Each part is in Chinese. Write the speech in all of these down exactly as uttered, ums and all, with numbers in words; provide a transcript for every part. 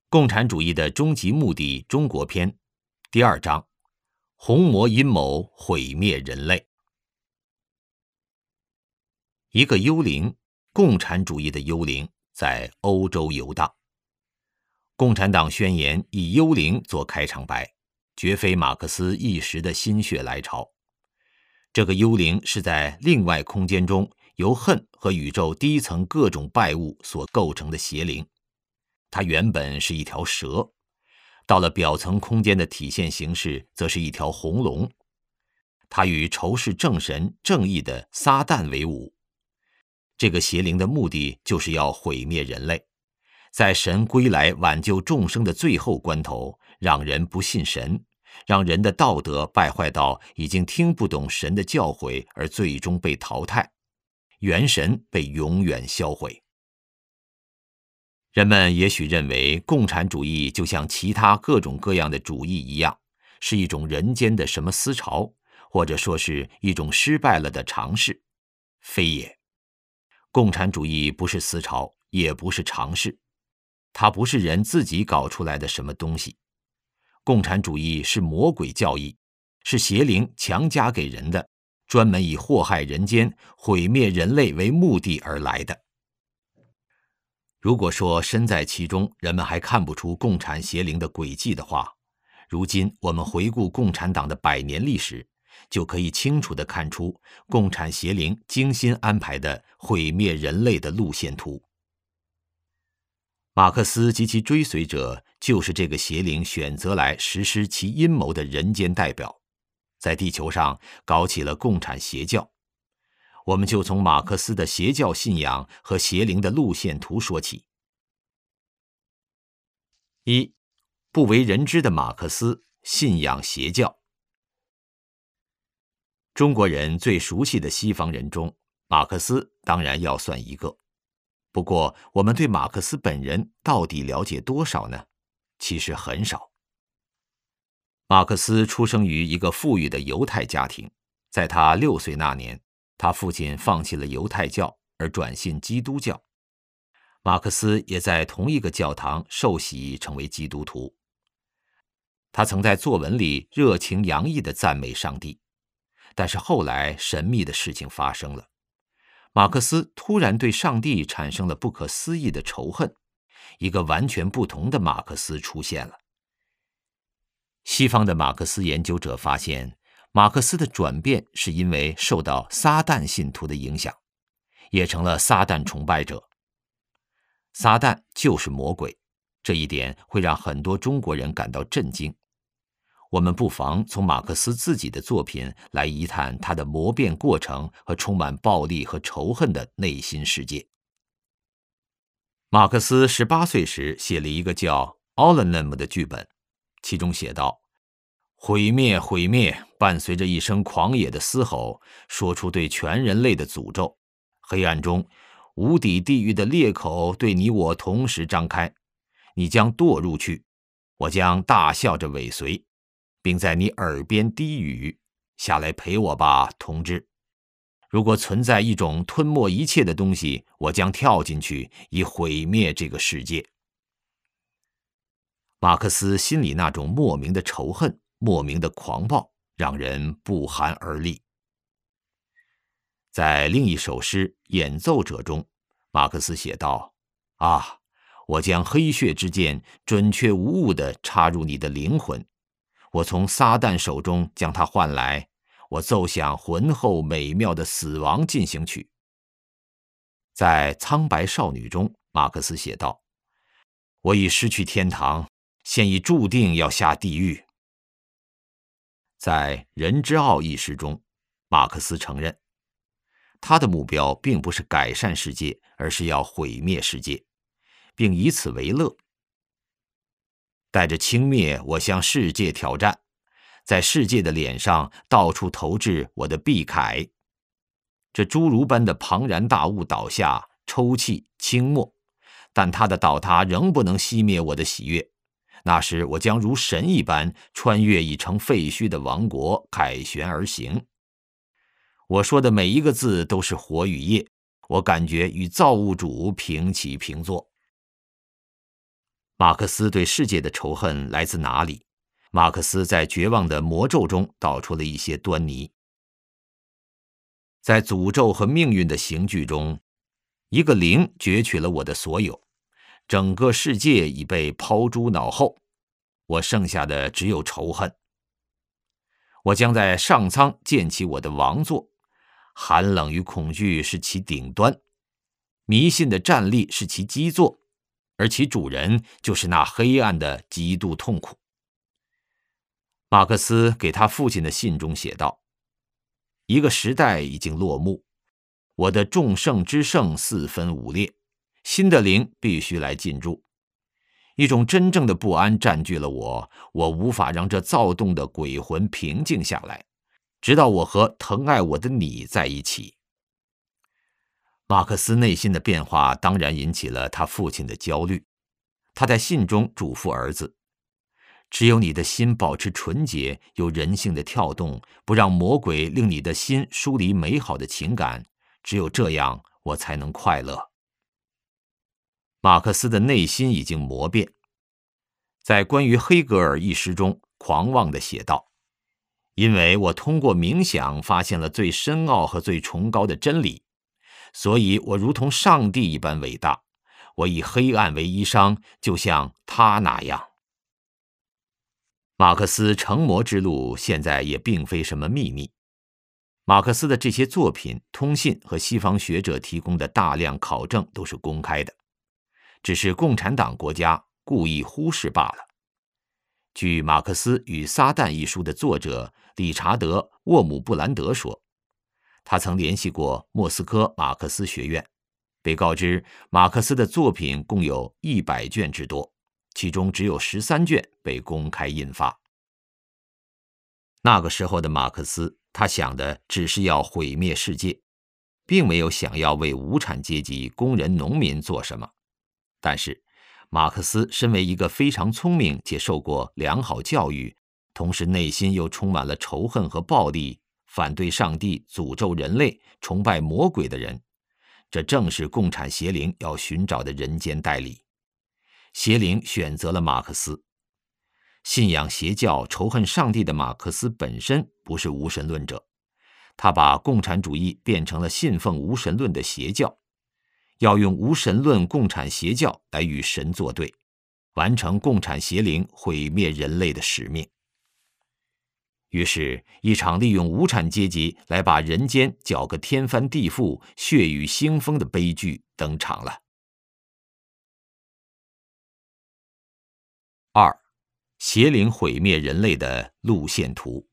共产主义的终极目的中国篇第二章：红魔阴谋毁灭人类。一个幽灵，共产主义的幽灵，在欧洲游荡。共产党宣言以幽灵做开场白，绝非马克思一时的心血来潮。这个幽灵是在另外空间中由恨和宇宙低层各种败物所构成的邪灵。它原本是一条蛇，到了表层空间的体现形式则是一条红龙。它与仇视正神正义的撒旦为伍。这个邪灵的目的就是要毁灭人类，在神归来挽救众生的最后关头，让人不信神，让人的道德败坏到已经听不懂神的教诲，而最终被淘汰，元神被永远销毁。人们也许认为共产主义就像其他各种各样的主义一样，是一种人间的什么思潮，或者说是一种失败了的尝试。非也，共产主义不是思潮，也不是尝试，它不是人自己搞出来的什么东西。共产主义是魔鬼教义，是邪灵强加给人的，专门以祸害人间、毁灭人类为目的而来的。如果说身在其中，人们还看不出共产邪灵的诡计的话，如今我们回顾共产党的百年历史，就可以清楚地看出共产邪灵精心安排的毁灭人类的路线图。马克思及其追随者就是这个邪灵选择来实施其阴谋的人间代表，在地球上搞起了共产邪教。我们就从马克思的邪教信仰和邪灵的路线图说起。一、不为人知的马克思信仰邪教。中国人最熟悉的西方人中，马克思当然要算一个。不过，我们对马克思本人到底了解多少呢？其实很少。马克思出生于一个富裕的犹太家庭，在他六岁那年，他父亲放弃了犹太教而转信基督教，马克思也在同一个教堂受洗成为基督徒。他曾在作文里热情洋溢地赞美上帝，但是后来神秘的事情发生了，马克思突然对上帝产生了不可思议的仇恨，一个完全不同的马克思出现了。西方的马克思研究者发现，马克思的转变是因为受到撒旦信徒的影响，也成了撒旦崇拜者。撒旦就是魔鬼，这一点会让很多中国人感到震惊。我们不妨从马克思自己的作品来一探他的魔变过程和充满暴力和仇恨的内心世界。马克思十八岁时写了一个叫《Allenham》的剧本，其中写道：毁灭毁灭，伴随着一声狂野的嘶吼，说出对全人类的诅咒。黑暗中，无底地狱的裂口对你我同时张开，你将堕入去，我将大笑着尾随，并在你耳边低语：下来陪我吧，同志。如果存在一种吞没一切的东西，我将跳进去，以毁灭这个世界。马克思心里那种莫名的仇恨，莫名的狂暴，让人不寒而栗。在另一首诗《演奏者》中，马克思写道：啊，我将黑血之剑准确无误地插入你的灵魂，我从撒旦手中将它换来，我奏响浑厚美妙的死亡进行曲。在《苍白少女》中，马克思写道：我已失去天堂，现已注定要下地狱。在《人之傲》一诗中，马克思承认，他的目标并不是改善世界，而是要毁灭世界，并以此为乐。带着轻蔑，我向世界挑战，在世界的脸上到处投掷我的臂铠。这侏儒般的庞然大物倒下，抽泣倾没，但它的倒塌仍不能熄灭我的喜悦。那时我将如神一般穿越已成废墟的王国，凯旋而行。我说的每一个字都是火与液，我感觉与造物主平起平坐。 马克思对世界的仇恨来自哪里？马克思在绝望的魔咒中道出了一些端倪。在诅咒和命运的刑具中，一个灵攫取了我的所有，整个世界已被抛诸脑后，我剩下的只有仇恨。我将在上苍建起我的王座，寒冷与恐惧是其顶端，迷信的站立是其基座，而其主人就是那黑暗的极度痛苦。马克思给他父亲的信中写道：一个时代已经落幕，我的众圣之圣四分五裂，新的灵必须来进驻。一种真正的不安占据了我，我无法让这躁动的鬼魂平静下来，直到我和疼爱我的你在一起。马克思内心的变化当然引起了他父亲的焦虑，他在信中嘱咐儿子：只有你的心保持纯洁，有人性的跳动，不让魔鬼令你的心疏离美好的情感，只有这样，我才能快乐。马克思的内心已经磨变，在关于黑格尔一诗中狂妄地写道：因为我通过冥想发现了最深奥和最崇高的真理，所以我如同上帝一般伟大，我以黑暗为衣裳，就像他那样。马克思成魔之路现在也并非什么秘密，马克思的这些作品、通信和西方学者提供的大量考证都是公开的，只是共产党国家故意忽视罢了。据《马克思与撒旦》一书的作者理查德·沃姆布兰德说，他曾联系过莫斯科马克思学院，被告知马克思的作品共有一百卷之多，其中只有十三卷被公开印发。那个时候的马克思，他想的只是要毁灭世界，并没有想要为无产阶级、工人、农民做什么。但是马克思身为一个非常聪明且受过良好教育，同时内心又充满了仇恨和暴力，反对上帝、诅咒人类、崇拜魔鬼的人，这正是共产邪灵要寻找的人间代理。邪灵选择了马克思。信仰邪教、仇恨上帝的马克思本身不是无神论者，他把共产主义变成了信奉无神论的邪教，要用无神论共产邪教来与神作对，完成共产邪灵毁灭人类的使命。于是，一场利用无产阶级来把人间搅个天翻地覆、血雨腥风的悲剧登场了。二，邪灵毁灭人类的路线图。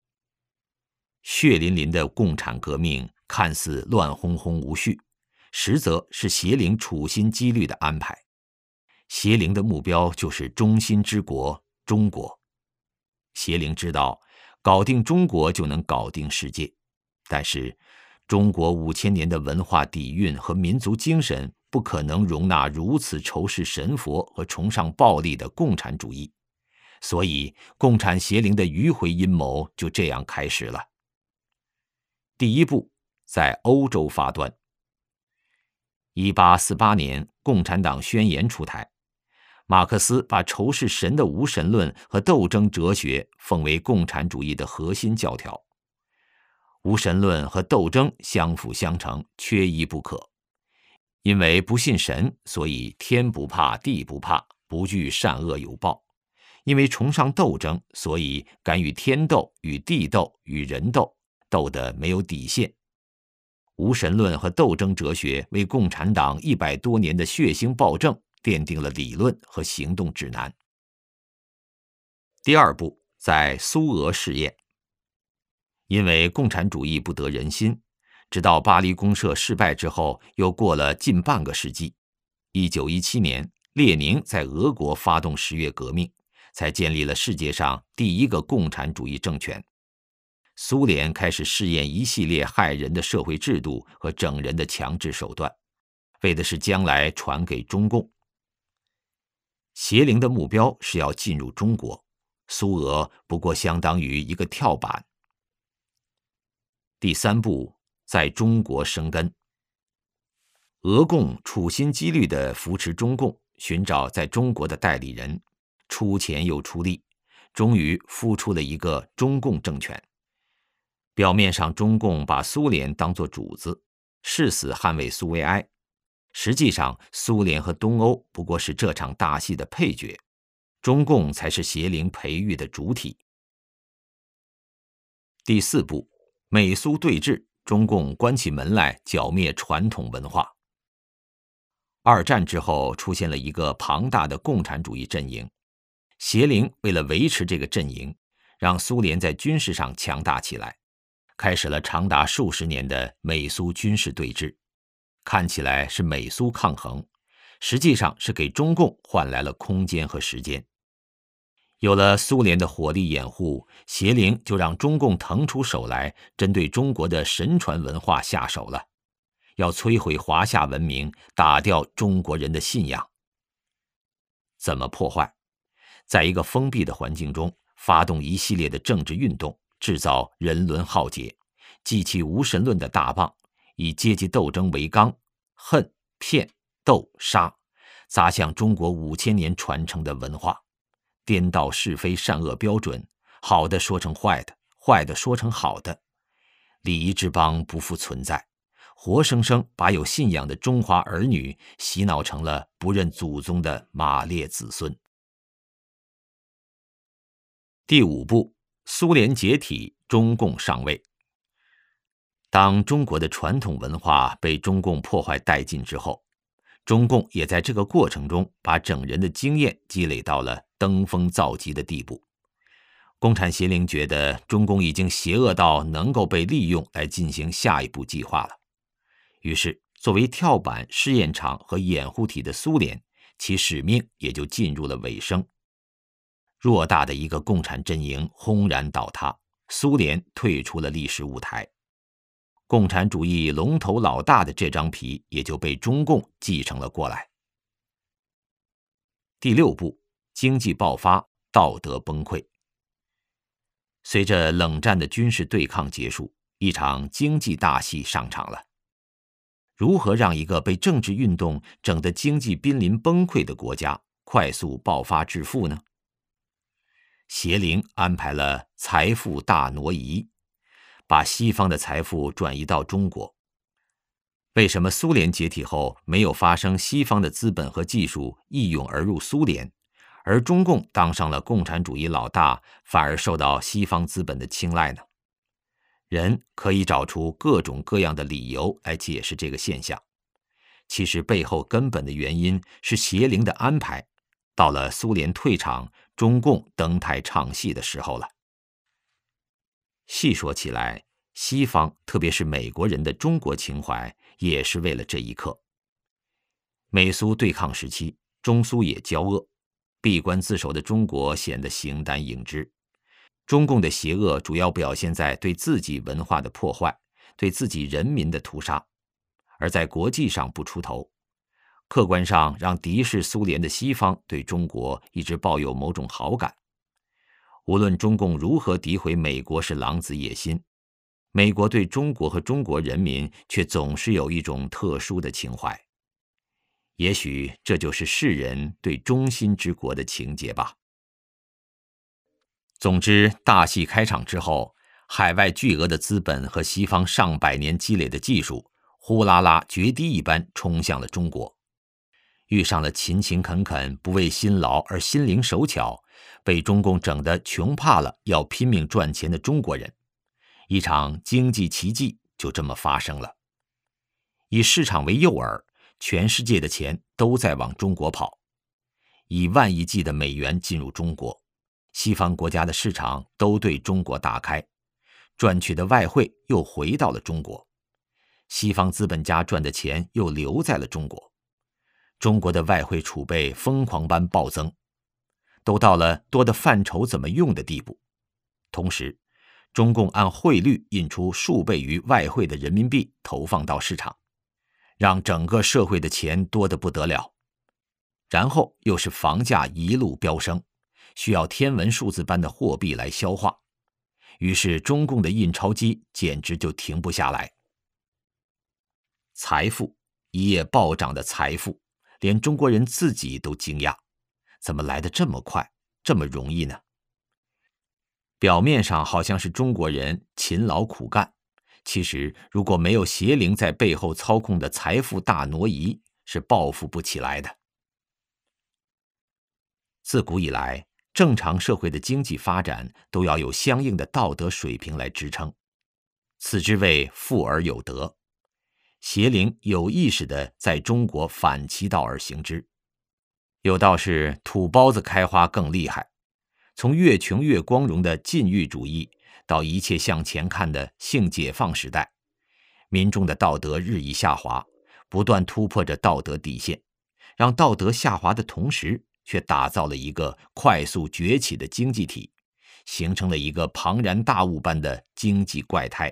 血淋淋的共产革命看似乱哄哄无序，实则是邪灵处心积虑的安排。邪灵的目标就是中心之国中国。邪灵知道搞定中国就能搞定世界，但是中国五千年的文化底蕴和民族精神不可能容纳如此仇视神佛和崇尚暴力的共产主义，所以共产邪灵的迂回阴谋就这样开始了。第一步，在欧洲发端。一八四八年，共产党宣言出台，马克思把仇视神的无神论和斗争哲学奉为共产主义的核心教条。无神论和斗争相辅相成，缺一不可。因为不信神，所以天不怕地不怕，不惧善恶有报。因为崇尚斗争，所以敢与天斗、与地斗、与人斗，斗得没有底线。无神论和斗争哲学为共产党一百多年的血腥暴政奠定了理论和行动指南。第二步，在苏俄试验。因为共产主义不得人心，直到巴黎公社失败之后，又过了近半个世纪。一九一七年，列宁在俄国发动十月革命，才建立了世界上第一个共产主义政权。苏联开始试验一系列害人的社会制度和整人的强制手段，为的是将来传给中共。邪灵的目标是要进入中国，苏俄不过相当于一个跳板。第三步，在中国生根。俄共处心积虑地扶持中共， 寻找在中国的代理人，出钱又出力，终于孵出了一个中共政权。表面上中共把苏联当作主子，誓死捍卫苏维埃，实际上苏联和东欧不过是这场大戏的配角，中共才是邪灵培育的主体。第四步，美苏对峙，中共关起门来剿灭传统文化。二战之后出现了一个庞大的共产主义阵营，邪灵为了维持这个阵营，让苏联在军事上强大起来，开始了长达数十年的美苏军事对峙。看起来是美苏抗衡，实际上是给中共换来了空间和时间。有了苏联的火力掩护，邪灵就让中共腾出手来，针对中国的神传文化下手了，要摧毁华夏文明，打掉中国人的信仰。怎么破坏？在一个封闭的环境中，发动一系列的政治运动，制造人伦浩劫，记起无神论的大棒，以阶级斗争为纲，恨、骗、斗、杀，砸向中国五千年传承的文化，颠倒是非善恶标准，好的说成坏的，坏的说成好的，礼仪之邦不复存在，活生生把有信仰的中华儿女洗脑成了不认祖宗的马列子孙。第五步，苏联解体，中共上位。当中国的传统文化被中共破坏殆尽之后，中共也在这个过程中把整人的经验积累到了登峰造极的地步。共产邪灵觉得中共已经邪恶到能够被利用来进行下一步计划了，于是作为跳板、试验场和掩护体的苏联，其使命也就进入了尾声。偌大的一个共产阵营轰然倒塌，苏联退出了历史舞台，共产主义龙头老大的这张皮也就被中共继承了过来。第六步，经济爆发，道德崩溃。随着冷战的军事对抗结束，一场经济大戏上场了。如何让一个被政治运动整得经济濒临崩溃的国家快速爆发致富呢？邪灵安排了财富大挪移，把西方的财富转移到中国。为什么苏联解体后没有发生西方的资本和技术一涌而入苏联，而中共当上了共产主义老大，反而受到西方资本的青睐呢？人可以找出各种各样的理由来解释这个现象，其实背后根本的原因是邪灵的安排。到了苏联退场，中共登台唱戏的时候了。细说起来，西方特别是美国人的中国情怀也是为了这一刻。美苏对抗时期，中苏也交恶，闭关自守的中国显得形单影只。中共的邪恶主要表现在对自己文化的破坏，对自己人民的屠杀，而在国际上不出头，客观上让敌视苏联的西方对中国一直抱有某种好感。无论中共如何诋毁美国是狼子野心，美国对中国和中国人民却总是有一种特殊的情怀。也许这就是世人对中心之国的情结吧。总之，大戏开场之后，海外巨额的资本和西方上百年积累的技术，呼啦啦决堤一般冲向了中国。遇上了勤勤恳恳、不为辛劳而心灵手巧，被中共整得穷怕了要拼命赚钱的中国人，一场经济奇迹就这么发生了。以市场为诱饵，全世界的钱都在往中国跑，以万亿计的美元进入中国，西方国家的市场都对中国打开，赚取的外汇又回到了中国，西方资本家赚的钱又留在了中国，中国的外汇储备疯狂般暴增，都到了多的犯愁怎么用的地步。同时，中共按汇率印出数倍于外汇的人民币投放到市场，让整个社会的钱多得不得了。然后又是房价一路飙升，需要天文数字般的货币来消化，于是中共的印钞机简直就停不下来。财富，一夜暴涨的财富， 连中国人自己都惊讶，怎么来得这么快，这么容易呢？表面上好像是中国人勤劳苦干，其实如果没有邪灵在背后操控的财富大挪移，是报复不起来的。自古以来，正常社会的经济发展都要有相应的道德水平来支撑，此之谓富而有德。邪灵有意识地在中国反其道而行之。有道是土包子开花更厉害，从越穷越光荣的禁欲主义到一切向前看的性解放时代，民众的道德日益下滑，不断突破着道德底线，让道德下滑的同时，却打造了一个快速崛起的经济体，形成了一个庞然大物般的经济怪胎。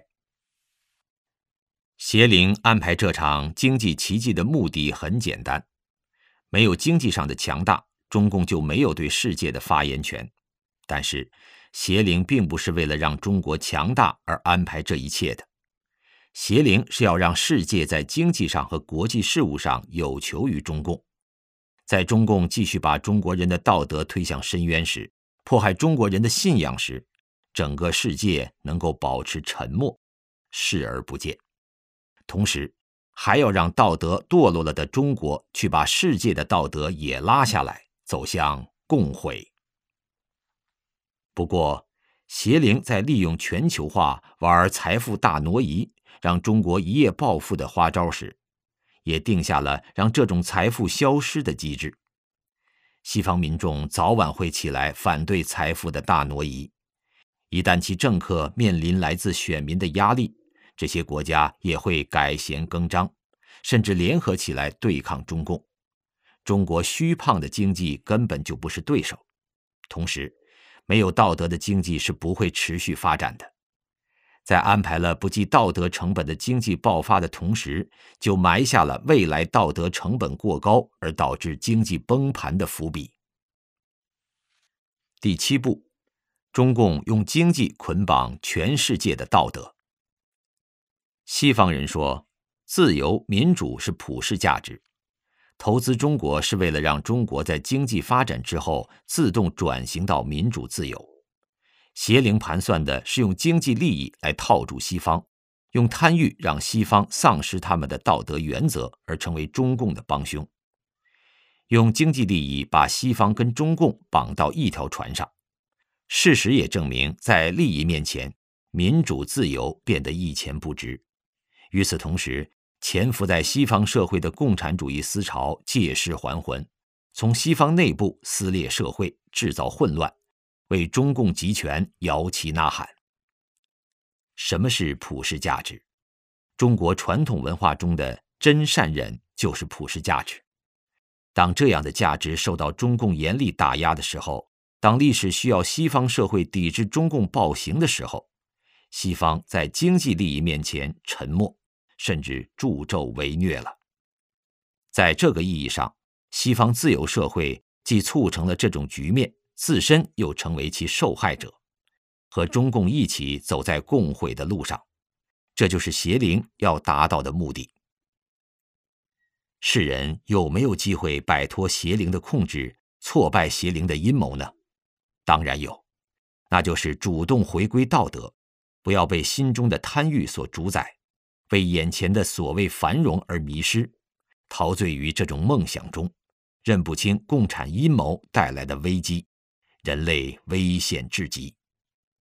邪灵安排这场经济奇迹的目的很简单，没有经济上的强大，中共就没有对世界的发言权。但是邪灵并不是为了让中国强大而安排这一切的，邪灵是要让世界在经济上和国际事务上有求于中共。在中共继续把中国人的道德推向深渊时，迫害中国人的信仰时，整个世界能够保持沉默，视而不见。同时还要让道德堕落了的中国去把世界的道德也拉下来，走向共毁。不过邪灵在利用全球化玩财富大挪移，让中国一夜暴富的花招时，也定下了让这种财富消失的机制。西方民众早晚会起来反对财富的大挪移，一旦其政客面临来自选民的压力，这些国家也会改弦更张，甚至联合起来对抗中共。中国虚胖的经济根本就不是对手。同时，没有道德的经济是不会持续发展的。在安排了不计道德成本的经济爆发的同时，就埋下了未来道德成本过高而导致经济崩盘的伏笔。第七步，中共用经济捆绑全世界的道德。西方人说，自由民主是普世价值，投资中国是为了让中国在经济发展之后自动转型到民主自由。邪灵盘算的是用经济利益来套住西方，用贪欲让西方丧失他们的道德原则而成为中共的帮凶，用经济利益把西方跟中共绑到一条船上。事实也证明，在利益面前，民主自由变得一钱不值。与此同时，潜伏在西方社会的共产主义思潮借势还魂，从西方内部撕裂社会，制造混乱，为中共集权摇旗呐喊。什么是普世价值？中国传统文化中的真善忍就是普世价值。当这样的价值受到中共严厉打压的时候，当历史需要西方社会抵制中共暴行的时候，西方在经济利益面前沉默，甚至助纣为虐了。在这个意义上，西方自由社会既促成了这种局面，自身又成为其受害者，和中共一起走在共毁的路上。这就是邪灵要达到的目的。世人有没有机会摆脱邪灵的控制，挫败邪灵的阴谋呢？当然有，那就是主动回归道德，不要被心中的贪欲所主宰，为眼前的所谓繁荣而迷失，陶醉于这种梦想中，认不清共产阴谋带来的危机，人类危险至极。